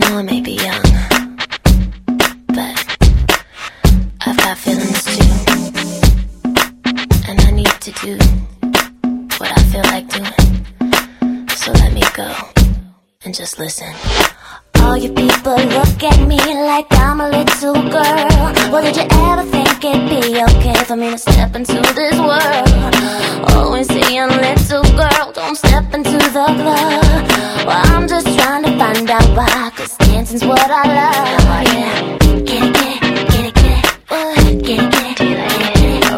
know I may be young, but I've got feelings too. And I need to do what I feel like doing. So let me go and just listen. All you people look at me like I'm a little girl. Well, did you ever think it'd be okay for me to step into this world? Always saying, little girl, don't step into the club. Well, I'm just trying to find out why, 'cause dancing's what I love. Yeah. Get it, get it, get it, get it. Get it, get it, get it, get it.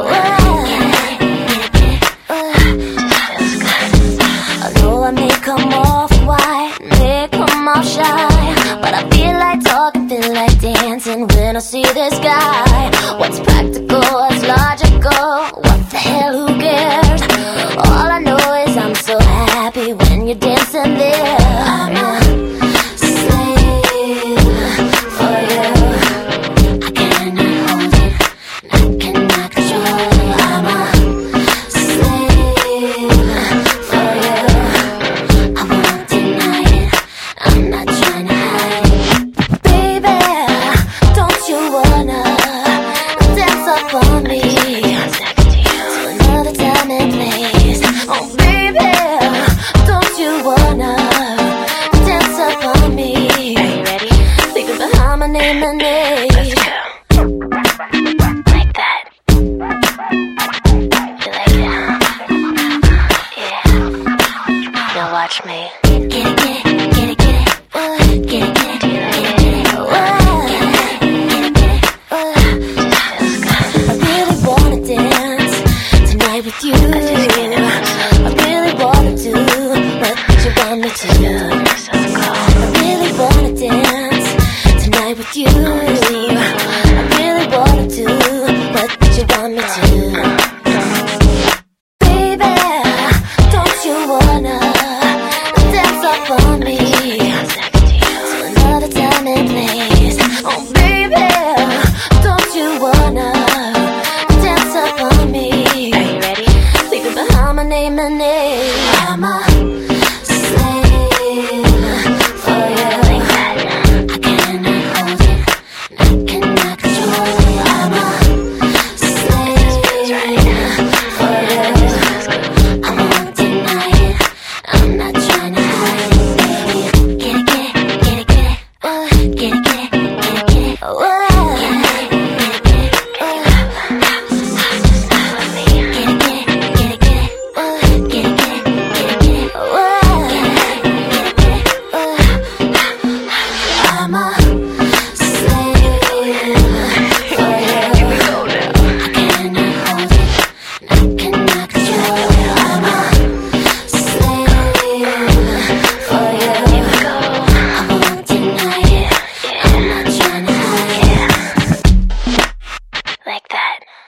I know I may come off white, may come off shy, but I feel like talking, feel like dancing when I see this guy. What's practical, what's logical, what the hell, who cares? All I know is I'm so happy when you're dancing there. I'm a slave for you. I cannot hold it, I cannot control it. I'm a slave for you. I won't deny it, I'm not trying to hide it. Baby, don't you wanna dance up on me to another time and place? Oh baby, don't you wanna dance up on me? Are you ready? Leaving behind my name and age. Let's go. Like that. You like it, huh? Yeah. Now watch me. Get it, get it, get it, get it. Get it, get it, get it, get it. I really wanna dance tonight with you. I really wanna do what you want me to do.